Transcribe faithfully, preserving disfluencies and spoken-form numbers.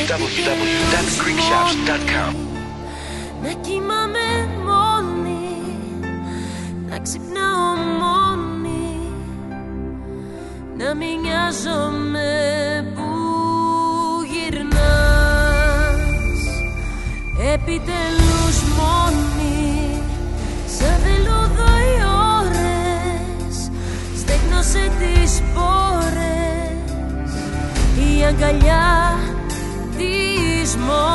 double-u double-u double-u dot greek shops dot com. Να κοιμάμαι μόνη, να ξυπνάω μόνη, να μην νοιάζομαι που γυρνάς. Επιτέλους μόνη, σαν βελούδο οι ώρες, στέγνωσε τις πόρες η αγκαλιά της μόνης.